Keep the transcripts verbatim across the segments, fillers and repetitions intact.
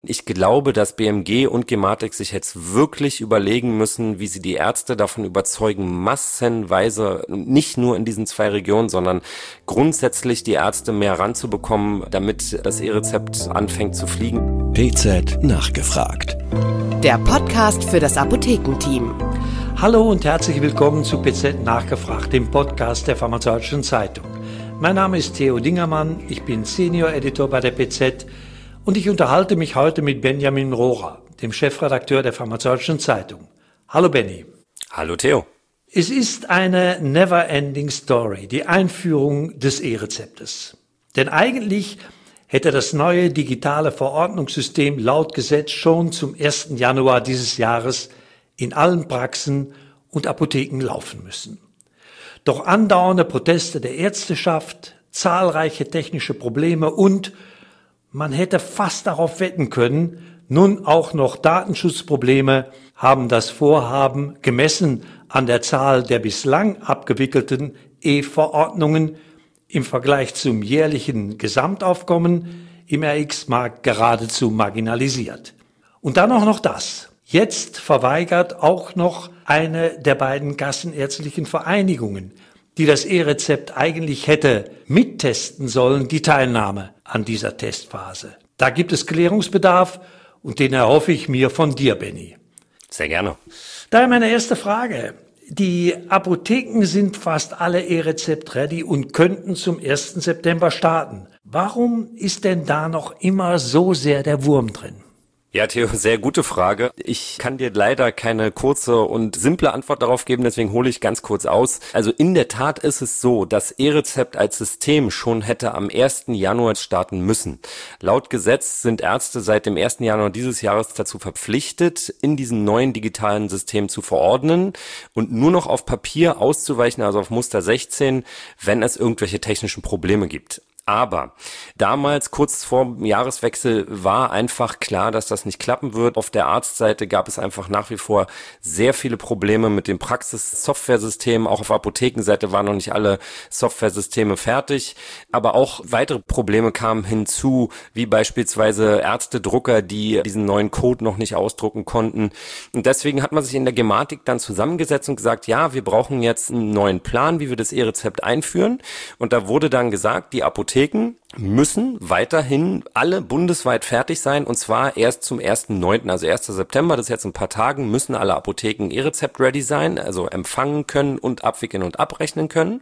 Ich glaube, dass B M G und Gematik sich jetzt wirklich überlegen müssen, wie sie die Ärzte davon überzeugen, massenweise, nicht nur in diesen zwei Regionen, sondern grundsätzlich die Ärzte mehr ranzubekommen, damit das E-Rezept anfängt zu fliegen. P Z nachgefragt. Der Podcast für das Apothekenteam. Hallo und herzlich willkommen zu P Z nachgefragt, dem Podcast der Pharmazeutischen Zeitung. Mein Name ist Theo Dingermann, ich bin Senior Editor bei der P Z und ich unterhalte mich heute mit Benjamin Rohrer, dem Chefredakteur der Pharmazeutischen Zeitung. Hallo Benny. Hallo Theo. Es ist eine never-ending Story, die Einführung des E-Rezeptes. Denn eigentlich hätte das neue digitale Verordnungssystem laut Gesetz schon zum ersten Januar dieses Jahres in allen Praxen und Apotheken laufen müssen. Doch andauernde Proteste der Ärzteschaft, zahlreiche technische Probleme und man hätte fast darauf wetten können, nun auch noch Datenschutzprobleme haben das Vorhaben, gemessen an der Zahl der bislang abgewickelten E-Verordnungen im Vergleich zum jährlichen Gesamtaufkommen im R X-Markt geradezu marginalisiert. Und dann auch noch das. Jetzt verweigert auch noch eine der beiden kassenärztlichen Vereinigungen, die das E-Rezept eigentlich hätte mittesten sollen, die Teilnahme an dieser Testphase. Da gibt es Klärungsbedarf und den erhoffe ich mir von dir, Benny. Sehr gerne. Daher meine erste Frage. Die Apotheken sind fast alle E-Rezept-ready und könnten zum ersten September starten. Warum ist denn da noch immer so sehr der Wurm drin? Ja, Theo, sehr gute Frage. Ich kann dir leider keine kurze und simple Antwort darauf geben, deswegen hole ich ganz kurz aus. Also in der Tat ist es so, dass E-Rezept als System schon hätte am ersten Januar starten müssen. Laut Gesetz sind Ärzte seit dem ersten Januar dieses Jahres dazu verpflichtet, in diesem neuen digitalen System zu verordnen und nur noch auf Papier auszuweichen, also auf Muster sechzehn, wenn es irgendwelche technischen Probleme gibt. Aber damals, kurz vor dem Jahreswechsel, war einfach klar, dass das nicht klappen wird. Auf der Arztseite gab es einfach nach wie vor sehr viele Probleme mit dem Praxis-Software-System. Auch auf Apothekenseite waren noch nicht alle Software-Systeme fertig. Aber auch weitere Probleme kamen hinzu, wie beispielsweise Ärztedrucker, die diesen neuen Code noch nicht ausdrucken konnten. Und deswegen hat man sich in der Gematik dann zusammengesetzt und gesagt, ja, wir brauchen jetzt einen neuen Plan, wie wir das E-Rezept einführen. Und da wurde dann gesagt, die Apotheken Apotheken müssen weiterhin alle bundesweit fertig sein und zwar erst zum ersten neunten, also ersten September, das ist jetzt in ein paar Tagen, müssen alle Apotheken E-Rezept-ready sein, also empfangen können und abwickeln und abrechnen können.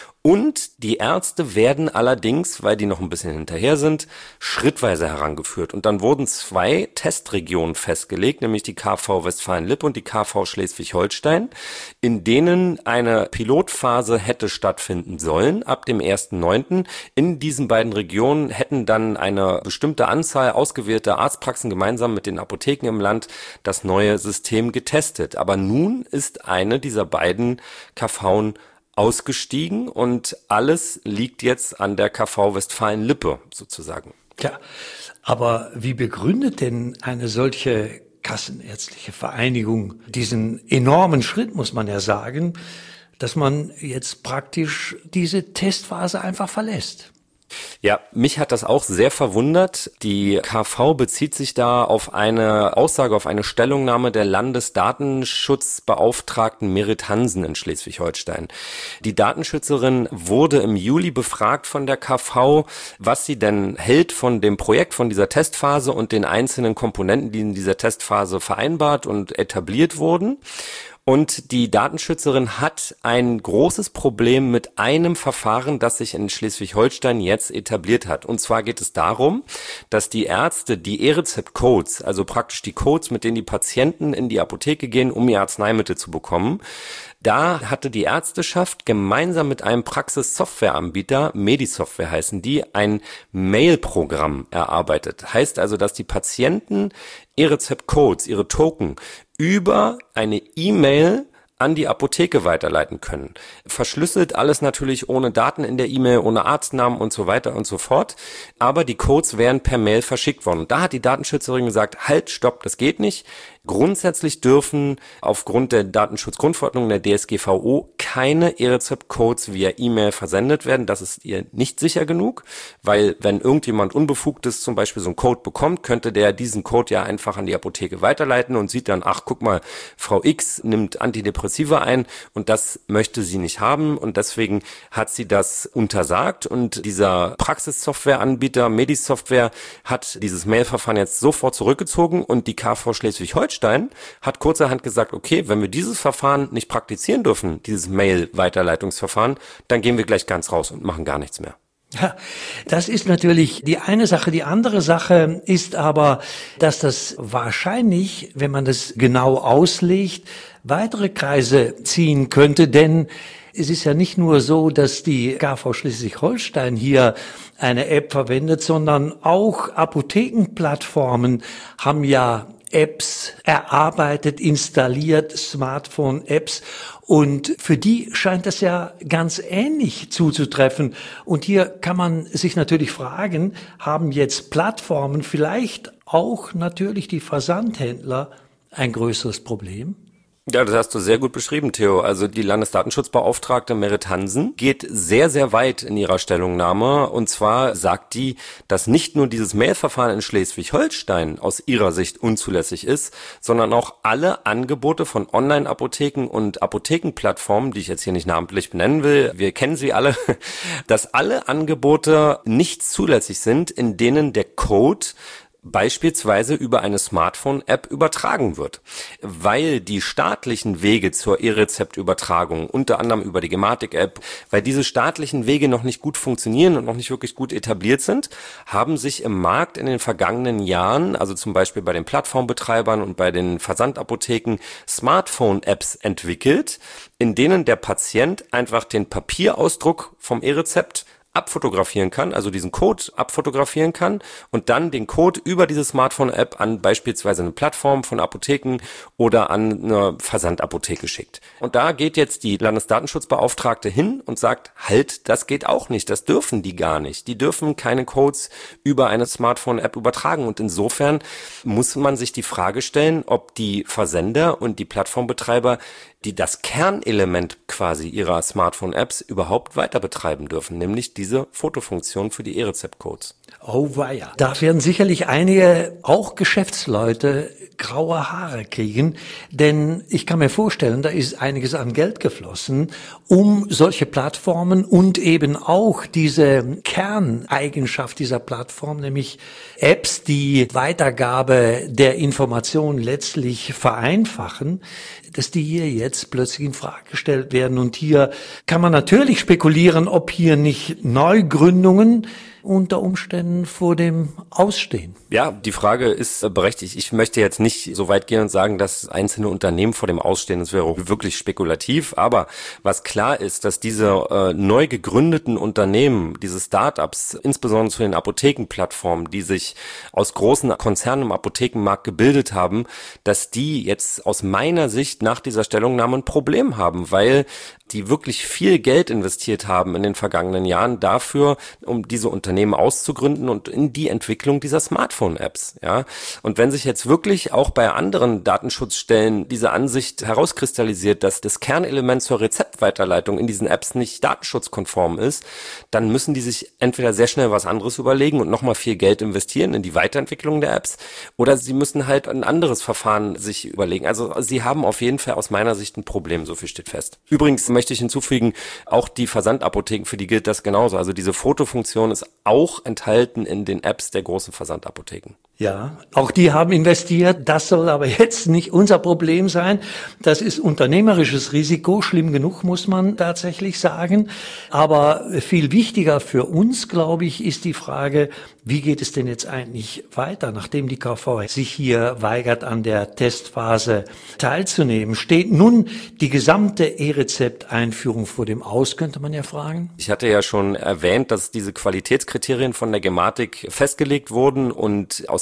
Und die Ärzte werden allerdings, weil die noch ein bisschen hinterher sind, schrittweise herangeführt. Und dann wurden zwei Testregionen festgelegt, nämlich die K V Westfalen-Lippe und die K V Schleswig-Holstein, in denen eine Pilotphase hätte stattfinden sollen ab dem ersten neunten. In diesen beiden Regionen hätten dann eine bestimmte Anzahl ausgewählter Arztpraxen gemeinsam mit den Apotheken im Land das neue System getestet. Aber nun ist eine dieser beiden K Vs ausgestiegen und alles liegt jetzt an der K V Westfalen-Lippe sozusagen. Tja, aber wie begründet denn eine solche kassenärztliche Vereinigung diesen enormen Schritt, muss man ja sagen, dass man jetzt praktisch diese Testphase einfach verlässt? Ja, mich hat das auch sehr verwundert. Die K V bezieht sich da auf eine Aussage, auf eine Stellungnahme der Landesdatenschutzbeauftragten Merit Hansen in Schleswig-Holstein. Die Datenschützerin wurde im Juli befragt von der K V, was sie denn hält von dem Projekt, von dieser Testphase und den einzelnen Komponenten, die in dieser Testphase vereinbart und etabliert wurden. Und die Datenschützerin hat ein großes Problem mit einem Verfahren, das sich in Schleswig-Holstein jetzt etabliert hat. Und zwar geht es darum, dass die Ärzte die E-Rezept-Codes, also praktisch die Codes, mit denen die Patienten in die Apotheke gehen, um ihr Arzneimittel zu bekommen, da hatte die Ärzteschaft gemeinsam mit einem Praxis-Software-Anbieter, Medisoftware heißen die, ein Mail-Programm erarbeitet. Heißt also, dass die Patienten E-Rezept-Codes, ihre Token, über eine E-Mail an die Apotheke weiterleiten können. Verschlüsselt alles natürlich ohne Daten in der E-Mail, ohne Arztnamen und so weiter und so fort. Aber die Codes wären per Mail verschickt worden. Und da hat die Datenschützerin gesagt, halt, stopp, das geht nicht. Grundsätzlich dürfen aufgrund der Datenschutzgrundverordnung der D S G V O keine E-Rezept-Codes via E-Mail versendet werden. Das ist ihr nicht sicher genug, weil wenn irgendjemand Unbefugtes zum Beispiel so einen Code bekommt, könnte der diesen Code ja einfach an die Apotheke weiterleiten und sieht dann, ach, guck mal, Frau X nimmt Antidepressiva ein und das möchte sie nicht haben und deswegen hat sie das untersagt und dieser Praxissoftwareanbieter Medisoftware hat dieses Mailverfahren jetzt sofort zurückgezogen und die K V Schleswig-Holstein hat kurzerhand gesagt, okay, wenn wir dieses Verfahren nicht praktizieren dürfen, dieses Mail-Weiterleitungsverfahren, dann gehen wir gleich ganz raus und machen gar nichts mehr. Ja, das ist natürlich die eine Sache. Die andere Sache ist aber, dass das wahrscheinlich, wenn man das genau auslegt, weitere Kreise ziehen könnte, denn es ist ja nicht nur so, dass die K V Schleswig-Holstein hier eine App verwendet, sondern auch Apothekenplattformen haben ja Apps erarbeitet, installiert, Smartphone-Apps und für die scheint das ja ganz ähnlich zuzutreffen. Und hier kann man sich natürlich fragen, haben jetzt Plattformen, vielleicht auch natürlich die Versandhändler, ein größeres Problem? Ja, das hast du sehr gut beschrieben, Theo. Also die Landesdatenschutzbeauftragte Merit Hansen geht sehr, sehr weit in ihrer Stellungnahme. Und zwar sagt die, dass nicht nur dieses Mailverfahren in Schleswig-Holstein aus ihrer Sicht unzulässig ist, sondern auch alle Angebote von Online-Apotheken und Apothekenplattformen, die ich jetzt hier nicht namentlich benennen will, wir kennen sie alle, dass alle Angebote nicht zulässig sind, in denen der Code beispielsweise über eine Smartphone-App übertragen wird, weil die staatlichen Wege zur E-Rezept-Übertragung, unter anderem über die Gematik-App, weil diese staatlichen Wege noch nicht gut funktionieren und noch nicht wirklich gut etabliert sind, haben sich im Markt in den vergangenen Jahren, also zum Beispiel bei den Plattformbetreibern und bei den Versandapotheken, Smartphone-Apps entwickelt, in denen der Patient einfach den Papierausdruck vom E-Rezept abfotografieren kann, also diesen Code abfotografieren kann und dann den Code über diese Smartphone-App an beispielsweise eine Plattform von Apotheken oder an eine Versandapotheke schickt. Und da geht jetzt die Landesdatenschutzbeauftragte hin und sagt, halt, das geht auch nicht, das dürfen die gar nicht. Die dürfen keine Codes über eine Smartphone-App übertragen und insofern muss man sich die Frage stellen, ob die Versender und die Plattformbetreiber die das Kernelement quasi ihrer Smartphone-Apps überhaupt weiter betreiben dürfen, nämlich diese Fotofunktion für die E-Rezept-Codes. Oh weia. Da werden sicherlich einige, auch Geschäftsleute, graue Haare kriegen, denn ich kann mir vorstellen, da ist einiges an Geld geflossen, um solche Plattformen und eben auch diese Kerneigenschaft dieser Plattform, nämlich Apps, die Weitergabe der Informationen letztlich vereinfachen, dass die hier jetzt plötzlich in Frage gestellt werden. Und hier kann man natürlich spekulieren, ob hier nicht Neugründungen unter Umständen vor dem Ausstehen. Ja, die Frage ist berechtigt. Ich möchte jetzt nicht so weit gehen und sagen, dass einzelne Unternehmen vor dem Ausstehen, das wäre wirklich spekulativ. Aber was klar ist, dass diese äh, neu gegründeten Unternehmen, diese Startups, insbesondere zu den Apothekenplattformen, die sich aus großen Konzernen im Apothekenmarkt gebildet haben, dass die jetzt aus meiner Sicht nach dieser Stellungnahme ein Problem haben, weil die wirklich viel Geld investiert haben in den vergangenen Jahren dafür, um diese Unternehmen auszugründen und in die Entwicklung dieser Smartphone-Apps. Ja, und wenn sich jetzt wirklich auch bei anderen Datenschutzstellen diese Ansicht herauskristallisiert, dass das Kernelement zur Rezeptweiterleitung in diesen Apps nicht datenschutzkonform ist, dann müssen die sich entweder sehr schnell was anderes überlegen und nochmal viel Geld investieren in die Weiterentwicklung der Apps, oder sie müssen halt ein anderes Verfahren sich überlegen. Also sie haben auf jeden Fall aus meiner Sicht ein Problem, so viel steht fest. Übrigens möchte ich hinzufügen, auch die Versandapotheken, für die gilt das genauso. Also diese Fotofunktion ist auch enthalten in den Apps der großen Versandapotheken. Ja, auch die haben investiert. Das soll aber jetzt nicht unser Problem sein. Das ist unternehmerisches Risiko. Schlimm genug, muss man tatsächlich sagen. Aber viel wichtiger für uns, glaube ich, ist die Frage, wie geht es denn jetzt eigentlich weiter, nachdem die K V sich hier weigert, an der Testphase teilzunehmen? Steht nun die gesamte E-Rezept-Einführung vor dem Aus, könnte man ja fragen? Ich hatte ja schon erwähnt, dass diese Qualitätskriterien von der Gematik festgelegt wurden und aus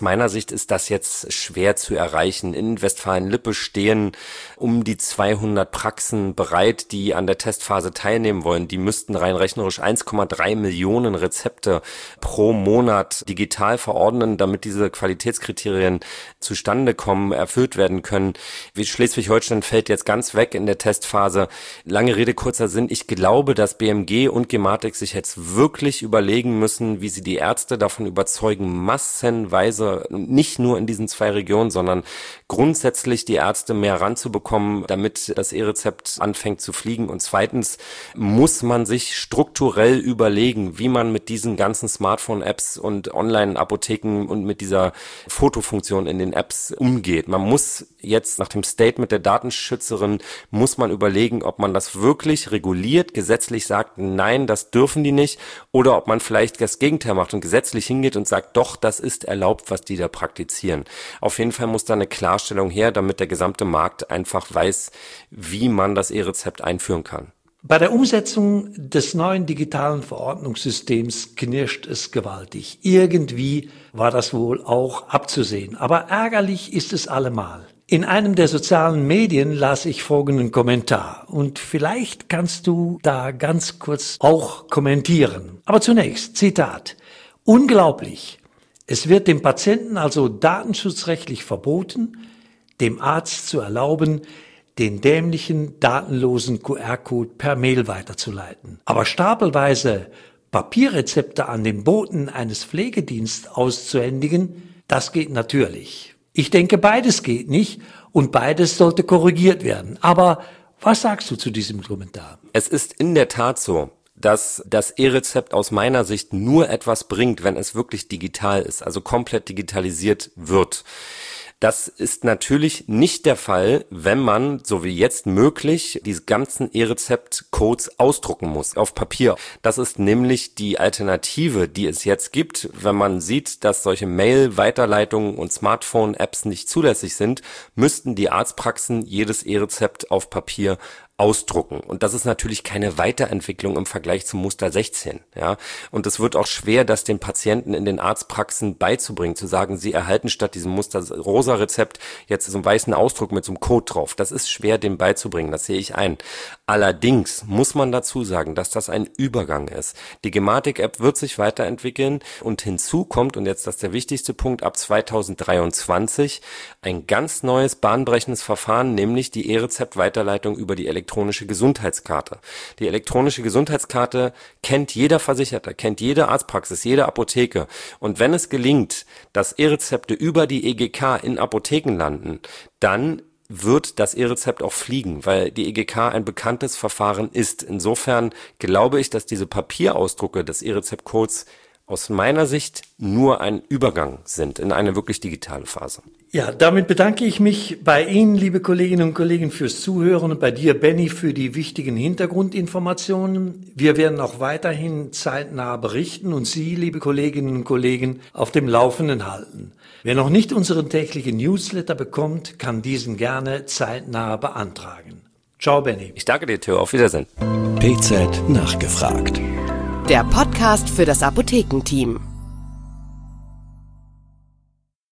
aus meiner Sicht ist das jetzt schwer zu erreichen. In Westfalen-Lippe stehen um die zweihundert Praxen bereit, die an der Testphase teilnehmen wollen. Die müssten rein rechnerisch eins Komma drei Millionen Rezepte pro Monat digital verordnen, damit diese Qualitätskriterien zustande kommen, erfüllt werden können. Wie Schleswig-Holstein fällt jetzt ganz weg in der Testphase. Lange Rede, kurzer Sinn. Ich glaube, dass B M G und Gematik sich jetzt wirklich überlegen müssen, wie sie die Ärzte davon überzeugen, massenweise, nicht nur in diesen zwei Regionen, sondern grundsätzlich die Ärzte mehr ranzubekommen, damit das E-Rezept anfängt zu fliegen. Und zweitens muss man sich strukturell überlegen, wie man mit diesen ganzen Smartphone-Apps und Online-Apotheken und mit dieser Fotofunktion in den Apps umgeht. Man muss jetzt nach dem Statement der Datenschützerin, muss man überlegen, ob man das wirklich reguliert, gesetzlich sagt, nein, das dürfen die nicht, oder ob man vielleicht das Gegenteil macht und gesetzlich hingeht und sagt, doch, das ist erlaubt, was die da praktizieren. Auf jeden Fall muss da eine Klarstellung her, damit der gesamte Markt einfach weiß, wie man das E-Rezept einführen kann. Bei der Umsetzung des neuen digitalen Verordnungssystems knirscht es gewaltig. Irgendwie war das wohl auch abzusehen, aber ärgerlich ist es allemal. In einem der sozialen Medien las ich folgenden Kommentar und vielleicht kannst du da ganz kurz auch kommentieren. Aber zunächst, Zitat, unglaublich. Es wird dem Patienten also datenschutzrechtlich verboten, dem Arzt zu erlauben, den dämlichen, datenlosen Q R-Code per Mail weiterzuleiten. Aber stapelweise Papierrezepte an den Boten eines Pflegedienstes auszuhändigen, das geht natürlich. Ich denke, beides geht nicht und beides sollte korrigiert werden. Aber was sagst du zu diesem Kommentar? Es ist in der Tat so, dass das E-Rezept aus meiner Sicht nur etwas bringt, wenn es wirklich digital ist, also komplett digitalisiert wird. Das ist natürlich nicht der Fall, wenn man, so wie jetzt möglich, diese ganzen E-Rezept-Codes ausdrucken muss auf Papier. Das ist nämlich die Alternative, die es jetzt gibt, wenn man sieht, dass solche Mail-Weiterleitungen und Smartphone-Apps nicht zulässig sind, müssten die Arztpraxen jedes E-Rezept auf Papier ausdrucken. Und das ist natürlich keine Weiterentwicklung im Vergleich zum Muster sechzehn, ja. Und es wird auch schwer, das den Patienten in den Arztpraxen beizubringen, zu sagen, sie erhalten statt diesem Muster rosa Rezept jetzt so einen weißen Ausdruck mit so einem Code drauf. Das ist schwer, dem beizubringen, das sehe ich ein. Allerdings muss man dazu sagen, dass das ein Übergang ist. Die Gematik-App wird sich weiterentwickeln und hinzu kommt, und jetzt das ist der wichtigste Punkt, ab zweitausenddreiundzwanzig ein ganz neues, bahnbrechendes Verfahren, nämlich die E-Rezept-Weiterleitung über die elektronische Gesundheitskarte. Die elektronische Gesundheitskarte kennt jeder Versicherter, kennt jede Arztpraxis, jede Apotheke. Und wenn es gelingt, dass E-Rezepte über die E G K in Apotheken landen, dann wird das E-Rezept auch fliegen, weil die E G K ein bekanntes Verfahren ist. Insofern glaube ich, dass diese Papierausdrucke des E-Rezept-Codes aus meiner Sicht nur ein Übergang sind in eine wirklich digitale Phase. Ja, damit bedanke ich mich bei Ihnen, liebe Kolleginnen und Kollegen, fürs Zuhören und bei dir, Benny, für die wichtigen Hintergrundinformationen. Wir werden auch weiterhin zeitnah berichten und Sie, liebe Kolleginnen und Kollegen, auf dem Laufenden halten. Wer noch nicht unseren täglichen Newsletter bekommt, kann diesen gerne zeitnah beantragen. Ciao, Benny. Ich danke dir, Theo. Auf Wiedersehen. P Z nachgefragt. Der Podcast für das Apothekenteam.